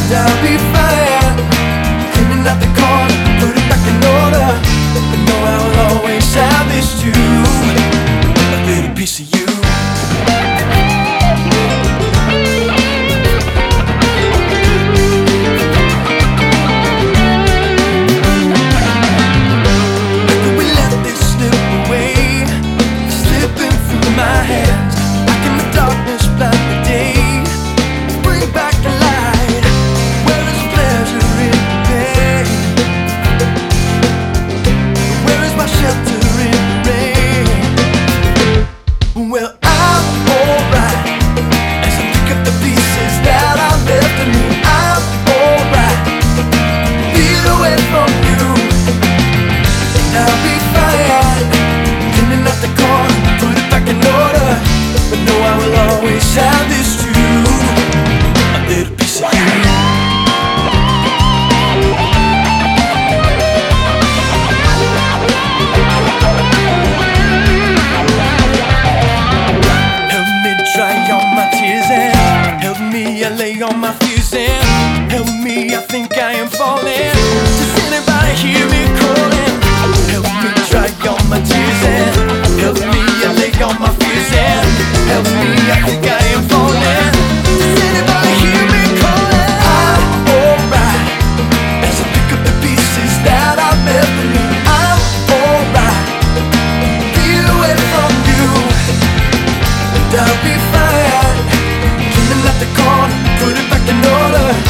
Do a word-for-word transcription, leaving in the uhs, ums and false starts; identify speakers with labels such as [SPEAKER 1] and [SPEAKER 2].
[SPEAKER 1] I'll be fine. Cleaning out the corner, put it back in order. But know I will always have this too, a little piece of you. My hands, back in the darkness, blind the day. Bring back the light. Where is pleasure in pain? Where is my shelter in the rain? Well, I'm alright as I pick up the pieces that are left of me. I'm alright, feel away from you, and I'll be fine. Cleaning up the corner, put it back in order. But know I will always have this too, a little piece of you. Help me dry all my tears and help me I lay all my fears and help me I think I am falling. Does anybody hear me calling? Help me dry all my tears and help me I lay all my fears and help me I think I am falling. Does anybody hear me calling? I'm alright as I pick up the pieces that are left of me. I'm alright, feel away from you, and I'll be fine. Cleaning out the corner, put it back in order.